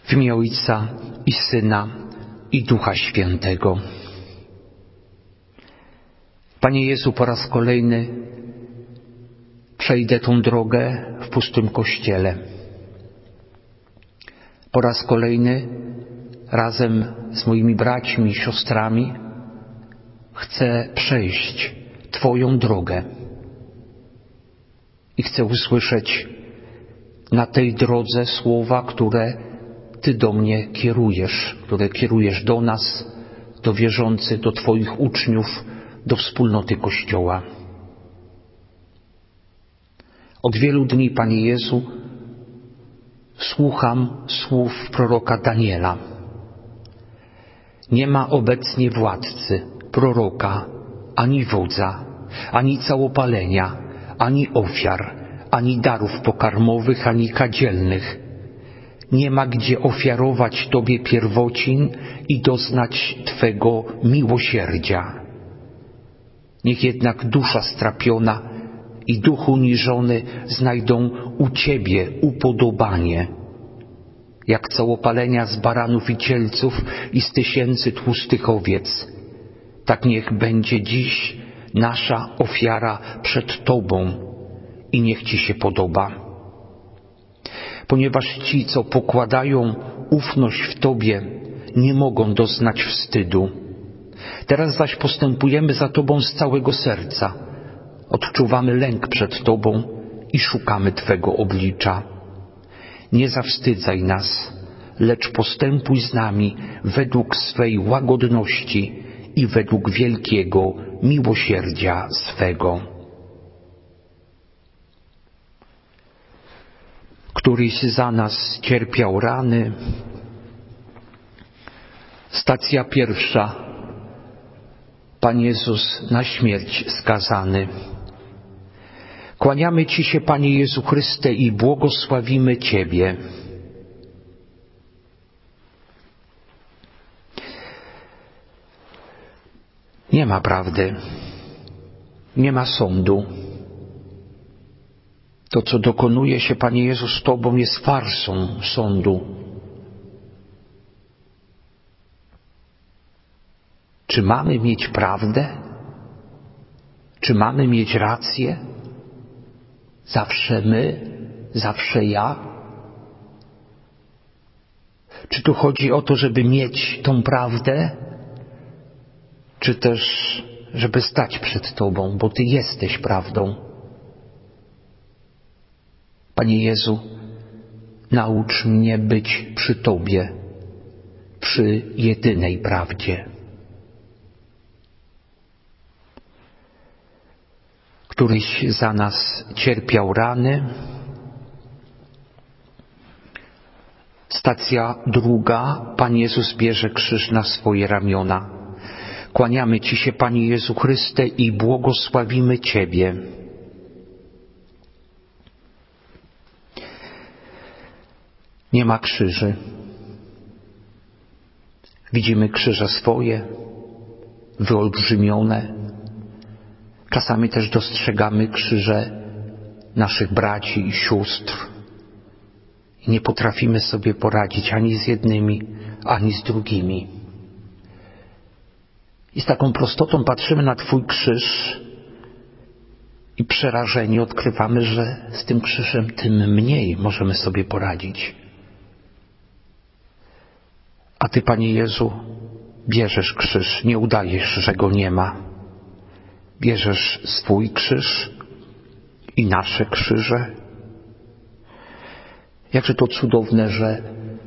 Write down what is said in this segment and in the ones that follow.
W imię Ojca i Syna i Ducha Świętego. Panie Jezu, po raz kolejny przejdę tą drogę w pustym kościele. Po raz kolejny razem z moimi braćmi i siostrami chcę przejść Twoją drogę i chcę usłyszeć na tej drodze słowa, które Ty do mnie kierujesz, które kierujesz do nas, do wierzących, do Twoich uczniów, do wspólnoty Kościoła. Od wielu dni, Panie Jezu, słucham słów proroka Daniela. Nie ma obecnie władcy, proroka, ani wodza, ani całopalenia, ani ofiar, ani darów pokarmowych, ani kadzielnych. Nie ma gdzie ofiarować Tobie pierwocin i doznać Twego miłosierdzia. Niech jednak dusza strapiona i duch uniżony znajdą u Ciebie upodobanie. Jak całopalenia z baranów i cielców i z 1000 tłustych owiec, tak niech będzie dziś nasza ofiara przed Tobą i niech Ci się podoba. Ponieważ ci, co pokładają ufność w Tobie, nie mogą doznać wstydu. Teraz zaś postępujemy za Tobą z całego serca. Odczuwamy lęk przed Tobą i szukamy Twego oblicza. Nie zawstydzaj nas, lecz postępuj z nami według swej łagodności i według wielkiego miłosierdzia swego. Któryś za nas cierpiał rany. Stacja pierwsza. Pan Jezus na śmierć skazany. Kłaniamy Ci się, Panie Jezu Chryste, i błogosławimy Ciebie. Nie ma prawdy, nie ma sądu. To, co dokonuje się, Panie Jezu, z Tobą, jest farsą sądu. Czy mamy mieć prawdę? Czy mamy mieć rację? Zawsze my? Zawsze ja? Czy tu chodzi o to, żeby mieć tą prawdę? Czy też, żeby stać przed Tobą, bo Ty jesteś prawdą? Panie Jezu, naucz mnie być przy Tobie, przy jedynej prawdzie. Któryś za nas cierpiał rany. Stacja druga. Pan Jezus bierze krzyż na swoje ramiona. Kłaniamy Ci się, Panie Jezu Chryste, i błogosławimy Ciebie. Nie ma krzyży. Widzimy krzyże swoje, wyolbrzymione. Czasami też dostrzegamy krzyże naszych braci i sióstr. I nie potrafimy sobie poradzić ani z jednymi, ani z drugimi. I z taką prostotą patrzymy na Twój krzyż i przerażeni odkrywamy, że z tym krzyżem tym mniej możemy sobie poradzić. A Ty, Panie Jezu, bierzesz krzyż, nie udajesz, że go nie ma. Bierzesz swój krzyż i nasze krzyże. Jakże to cudowne, że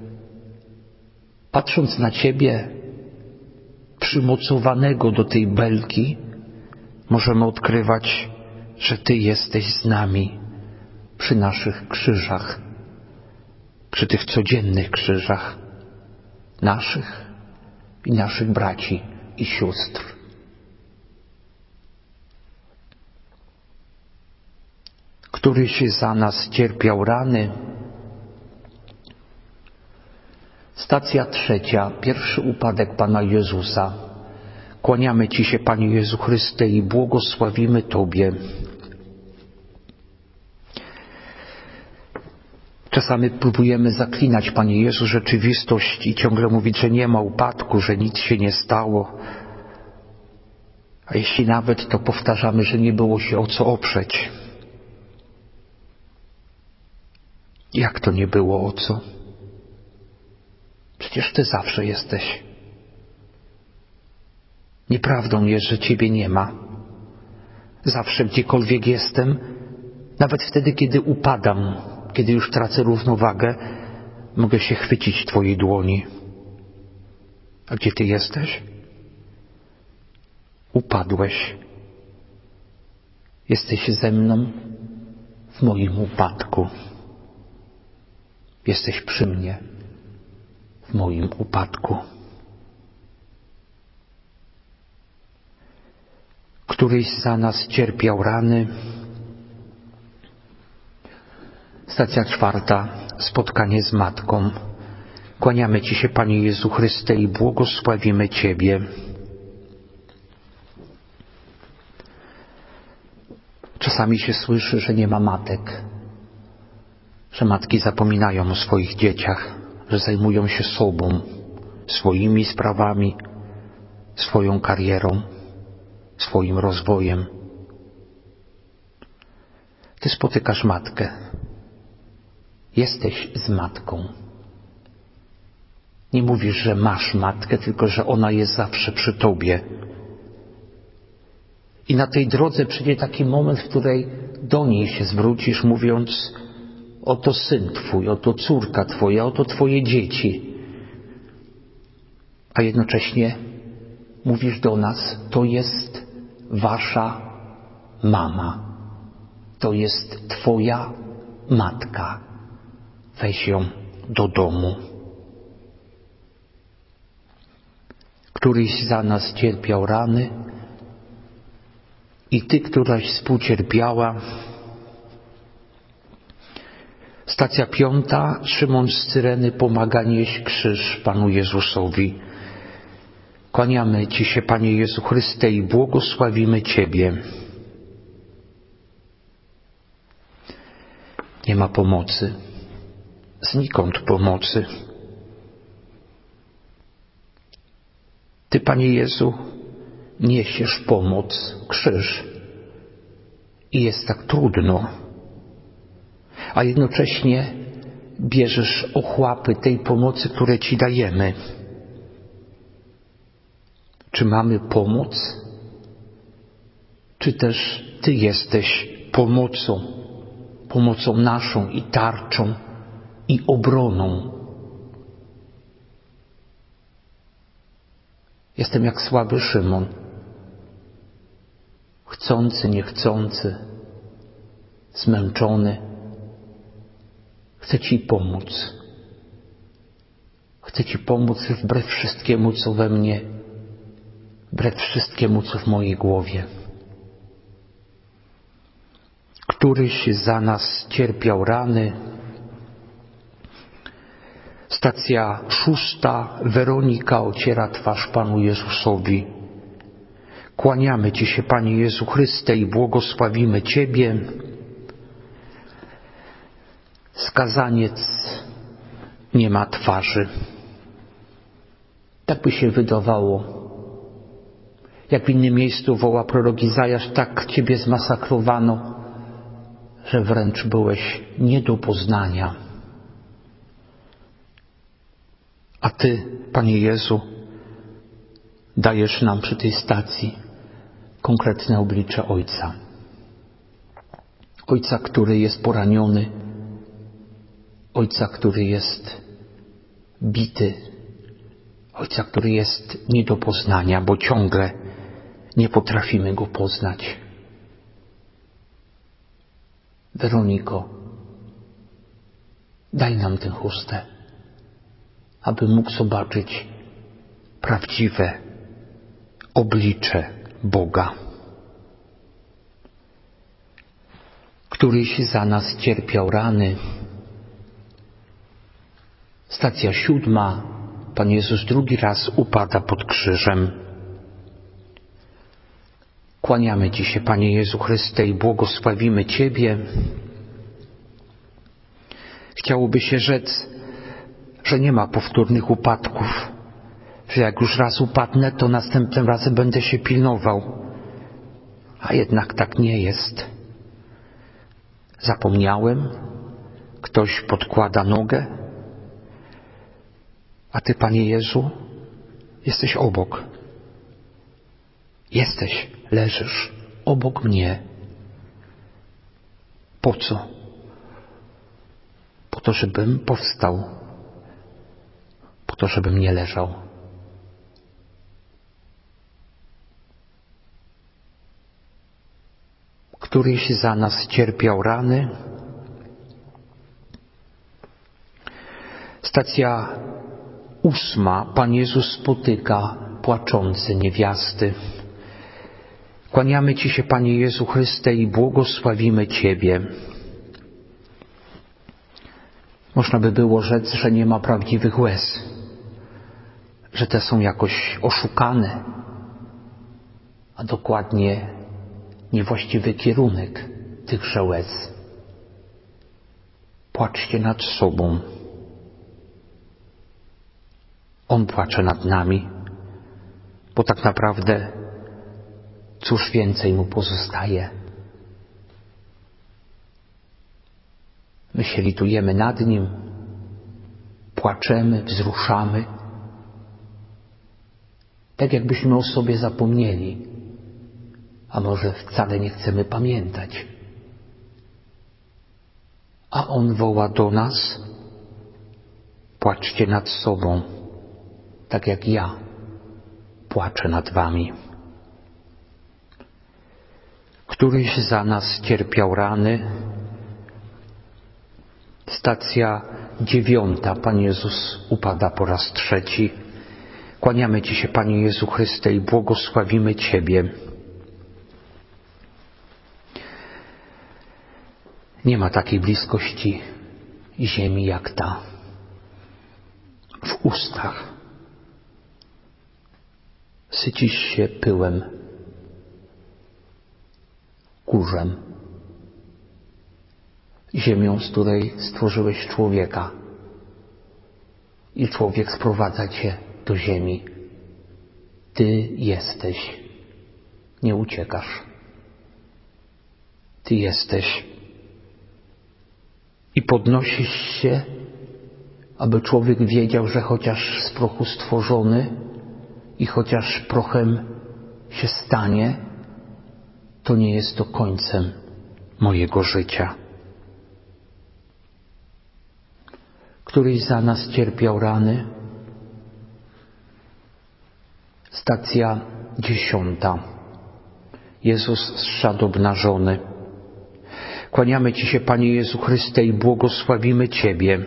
patrząc na Ciebie, przymocowanego do tej belki, możemy odkrywać, że Ty jesteś z nami przy naszych krzyżach, przy tych codziennych krzyżach naszych i naszych braci i sióstr. Któryś za nas cierpiał rany. Stacja trzecia. Pierwszy upadek Pana Jezusa. Kłaniamy Ci się, Panie Jezu Chryste, i błogosławimy Tobie. Czasami próbujemy zaklinać, Panie Jezu, rzeczywistość i ciągle mówić, że nie ma upadku, że nic się nie stało. A jeśli nawet, to powtarzamy, że nie było się o co oprzeć. Jak to nie było o co? Przecież Ty zawsze jesteś. Nieprawdą jest, że Ciebie nie ma. Zawsze, gdziekolwiek jestem, nawet wtedy, kiedy upadam, kiedy już tracę równowagę, mogę się chwycić Twojej dłoni. A gdzie Ty jesteś? Upadłeś. Jesteś ze mną w moim upadku. Jesteś przy mnie w moim upadku. Któryś za nas cierpiał rany. Stacja 4. Spotkanie z Matką. Kłaniamy Ci się, Panie Jezu Chryste, i błogosławimy Ciebie. Czasami się słyszy, że nie ma matek, że matki zapominają o swoich dzieciach, że zajmują się sobą, swoimi sprawami, swoją karierą, swoim rozwojem. Ty spotykasz matkę. Jesteś z matką. Nie mówisz, że masz matkę, tylko że ona jest zawsze przy tobie. I na tej drodze przyjdzie taki moment, w której do niej się zwrócisz, mówiąc: oto syn Twój, oto córka Twoja, oto Twoje dzieci. A jednocześnie mówisz do nas: to jest Wasza mama. To jest Twoja matka. Weź ją do domu. Któryś za nas cierpiał rany i Ty, któraś współcierpiała. Stacja 5. Szymon z Cyreny pomaga nieść krzyż Panu Jezusowi. Kłaniamy Ci się, Panie Jezu Chryste, i błogosławimy Ciebie. Nie ma pomocy. Znikąd pomocy. Ty, Panie Jezu, niesiesz pomoc, krzyż. I jest tak trudno. A jednocześnie bierzesz ochłapy tej pomocy, które Ci dajemy. Czy mamy pomoc? Czy też Ty jesteś pomocą naszą i tarczą i obroną? Jestem jak słaby Szymon, chcący, niechcący, zmęczony. Chcę Ci pomóc. Chcę Ci pomóc wbrew wszystkiemu, co we mnie, wbrew wszystkiemu, co w mojej głowie. Któryś za nas cierpiał rany. Stacja 6. Weronika ociera twarz Panu Jezusowi. Kłaniamy Ci się, Panie Jezu Chryste, i błogosławimy Ciebie. Skazaniec nie ma twarzy. Tak by się wydawało. Jak w innym miejscu woła prorok Izajasz, tak Ciebie zmasakrowano, że wręcz byłeś nie do poznania. A Ty, Panie Jezu, dajesz nam przy tej stacji konkretne oblicze Ojca. Ojca, który jest poraniony. Ojca, który jest bity. Ojca, który jest nie do poznania, bo ciągle nie potrafimy Go poznać. Weroniko, daj nam tę chustę, aby mógł zobaczyć prawdziwe oblicze Boga. Któryś za nas cierpiał rany. Stacja 7. Pan Jezus drugi raz upada pod krzyżem. Kłaniamy Ci się, Panie Jezu Chryste, i błogosławimy Ciebie. Chciałoby się rzec, że nie ma powtórnych upadków, że jak już raz upadnę, to następnym razem będę się pilnował. A jednak tak nie jest. Zapomniałem, ktoś podkłada nogę, a Ty, Panie Jezu, jesteś obok. Leżysz obok mnie. Po co? Po to, żebym powstał. Po to, żebym nie leżał. Któryś za nas cierpiał rany. Stacja 8. Pan Jezus spotyka płaczące niewiasty. Kłaniamy Ci się, Panie Jezu Chryste, i błogosławimy Ciebie. Można by było rzec, że nie ma prawdziwych łez, że te są jakoś oszukane, a dokładnie niewłaściwy kierunek tychże łez. Płaczcie nad sobą. On płacze nad nami, bo tak naprawdę cóż więcej Mu pozostaje? My się litujemy nad Nim, płaczemy, wzruszamy, tak jakbyśmy o sobie zapomnieli, a może wcale nie chcemy pamiętać. A On woła do nas: płaczcie nad sobą, tak jak ja płaczę nad wami. Któryś za nas cierpiał rany. Stacja 9. Pan Jezus upada po raz 3. Kłaniamy Ci się, Panie Jezu Chryste, i błogosławimy Ciebie. Nie ma takiej bliskości ziemi jak ta. W ustach sycisz się pyłem, kurzem, ziemią, z której stworzyłeś człowieka, i człowiek sprowadza Cię do ziemi. Ty jesteś, nie uciekasz. Ty jesteś i podnosisz się, aby człowiek wiedział, że chociaż z prochu stworzony i chociaż prochem się stanie, to nie jest to końcem mojego życia. Któryś za nas cierpiał rany. Stacja 10. Jezus zszedł obnażony. Kłaniamy Ci się, Panie Jezu Chryste, i błogosławimy Ciebie.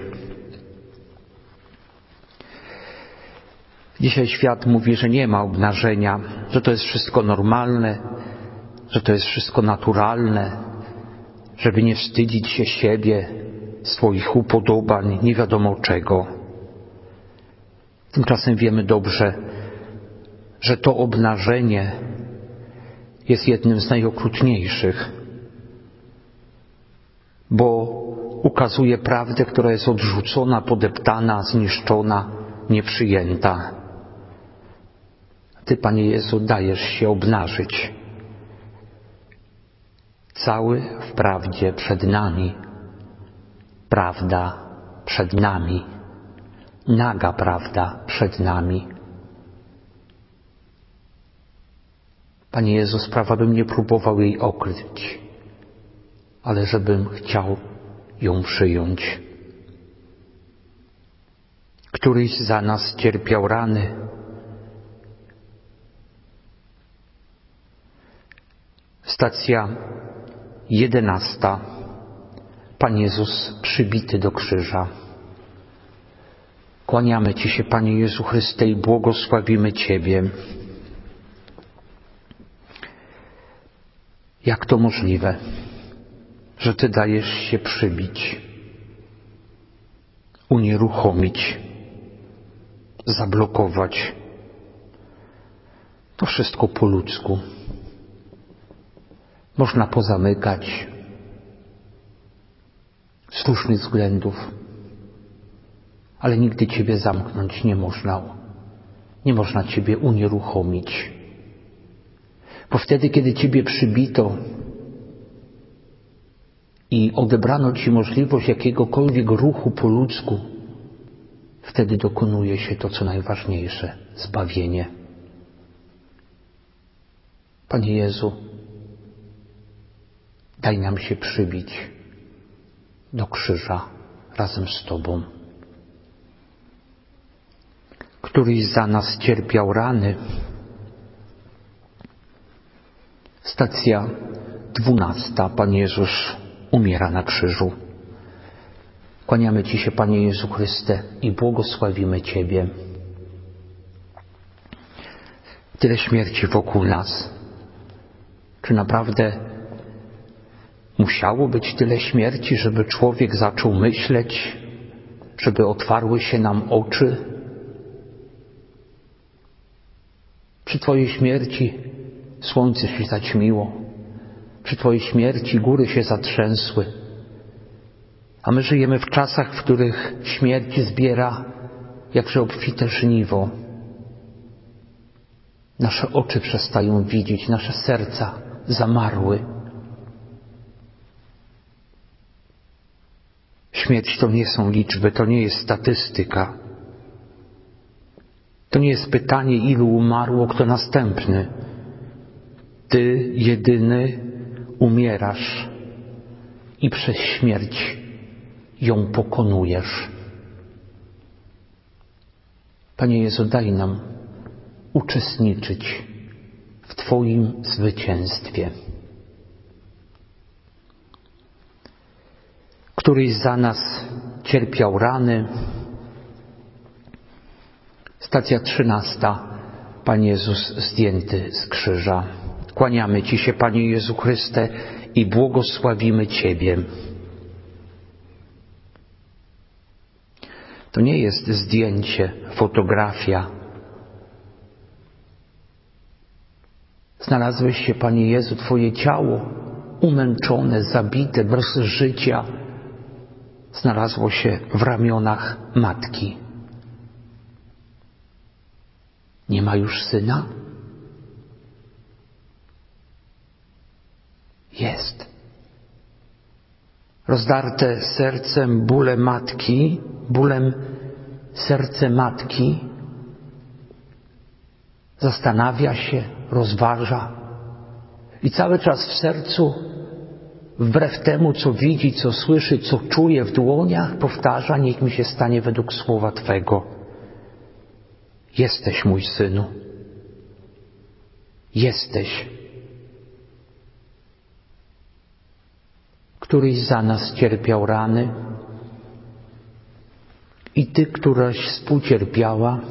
Dzisiaj świat mówi, że nie ma obnażenia, że to jest wszystko normalne, że to jest wszystko naturalne, żeby nie wstydzić się siebie, swoich upodobań, nie wiadomo czego. Tymczasem wiemy dobrze, że to obnażenie jest jednym z najokrutniejszych, bo ukazuje prawdę, która jest odrzucona, podeptana, zniszczona, nieprzyjęta. Ty, Panie Jezu, dajesz się obnażyć. Cały w prawdzie przed nami. Prawda przed nami. Naga prawda przed nami. Panie Jezu, sprawa, bym nie próbował jej okryć, ale żebym chciał ją przyjąć. Któryś za nas cierpiał rany. Stacja 11. Pan Jezus przybity do krzyża. Kłaniamy Ci się, Panie Jezu Chryste, i błogosławimy Ciebie. Jak to możliwe, że Ty dajesz się przybić, unieruchomić, zablokować? To wszystko po ludzku. Można pozamykać, słusznych względów, ale nigdy Ciebie zamknąć nie można. Nie można Ciebie unieruchomić. Bo wtedy, kiedy Ciebie przybito i odebrano Ci możliwość jakiegokolwiek ruchu po ludzku, wtedy dokonuje się to, co najważniejsze, zbawienie. Panie Jezu, daj nam się przybić do krzyża razem z Tobą, któryś za nas cierpiał rany. Stacja 12. Pan Jezus umiera na krzyżu. Kłaniamy Ci się, Panie Jezu Chryste, i błogosławimy Ciebie. Tyle śmierci wokół nas. Czy naprawdę musiało być tyle śmierci, żeby człowiek zaczął myśleć, żeby otwarły się nam oczy? Przy Twojej śmierci słońce się zaćmiło. Przy Twojej śmierci góry się zatrzęsły. A my żyjemy w czasach, w których śmierć zbiera jakże obfite żniwo. Nasze oczy przestają widzieć, nasze serca zamarły. Śmierć to nie są liczby, to nie jest statystyka. To nie jest pytanie, ilu umarło, kto następny. Ty, jedyny, umierasz i przez śmierć ją pokonujesz. Panie Jezu, daj nam uczestniczyć w Twoim zwycięstwie. Któryś za nas cierpiał rany. Stacja 13. Pan Jezus zdjęty z krzyża. Kłaniamy Ci się, Panie Jezu Chryste, i błogosławimy Ciebie. To nie jest zdjęcie, fotografia. Znalazłeś się, Panie Jezu, Twoje ciało umęczone, zabite, bez życia, znalazło się w ramionach matki. Nie ma już syna? Jest. Rozdarte sercem bólem matki, bólem serce matki, zastanawia się, rozważa i cały czas w sercu, wbrew temu, co widzi, co słyszy, co czuje w dłoniach, powtarza: niech mi się stanie według słowa Twego. Jesteś, mój synu. Jesteś. Któryś za nas cierpiał rany i Ty, któraś współcierpiała.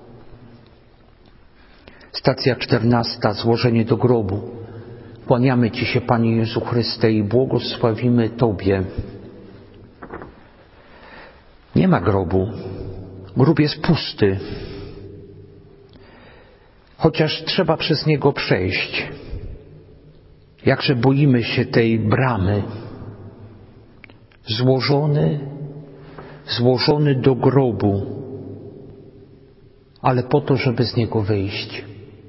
Stacja 14. Złożenie do grobu. Kłaniamy Ci się, Panie Jezu Chryste, i błogosławimy Tobie. Nie ma grobu. Grób jest pusty. Chociaż trzeba przez niego przejść. Jakże boimy się tej bramy. Złożony do grobu, ale po to, żeby z niego wyjść.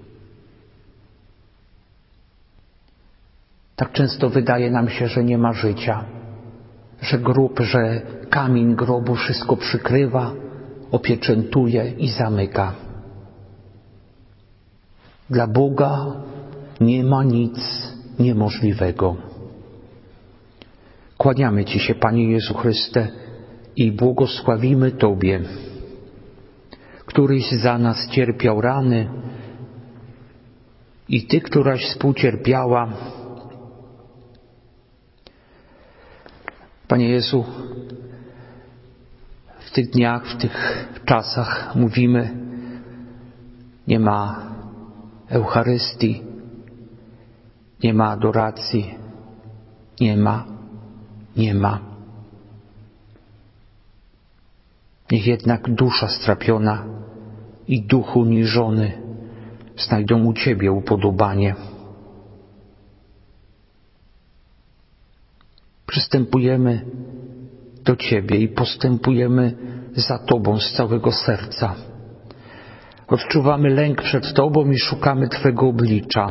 Tak często wydaje nam się, że nie ma życia, że grób, że kamień grobu wszystko przykrywa, opieczętuje i zamyka. Dla Boga nie ma nic niemożliwego. Kłaniamy Ci się, Panie Jezu Chryste, i błogosławimy Tobie, któryś za nas cierpiał rany i Ty, któraś współcierpiała. Panie Jezu, w tych dniach, w tych czasach mówimy: nie ma Eucharystii, nie ma adoracji, nie ma. Niech jednak dusza strapiona i duch uniżony znajdą u Ciebie upodobanie. Przystępujemy do Ciebie i postępujemy za Tobą z całego serca. Odczuwamy lęk przed Tobą i szukamy Twego oblicza.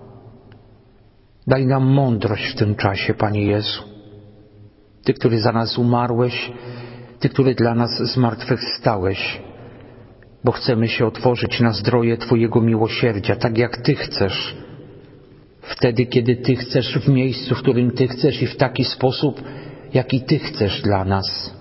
Daj nam mądrość w tym czasie, Panie Jezu. Ty, który za nas umarłeś, Ty, który dla nas zmartwychwstałeś, bo chcemy się otworzyć na zdroje Twojego miłosierdzia, tak jak Ty chcesz. Wtedy, kiedy Ty chcesz, w miejscu, w którym Ty chcesz i w taki sposób, jaki Ty chcesz dla nas.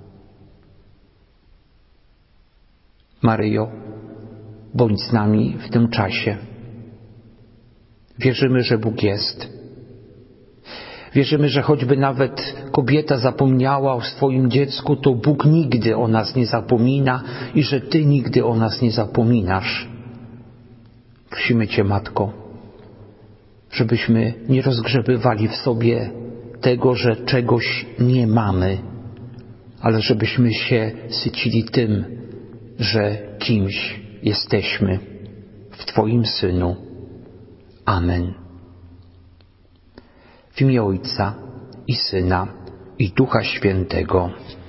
Maryjo, bądź z nami w tym czasie. Wierzymy, że Bóg jest. Wierzymy, że choćby nawet kobieta zapomniała o swoim dziecku, to Bóg nigdy o nas nie zapomina i że Ty nigdy o nas nie zapominasz. Prosimy Cię, Matko, żebyśmy nie rozgrzebywali w sobie tego, że czegoś nie mamy, ale żebyśmy się sycili tym, że kimś jesteśmy w Twoim Synu. Amen. W imię Ojca i Syna i Ducha Świętego.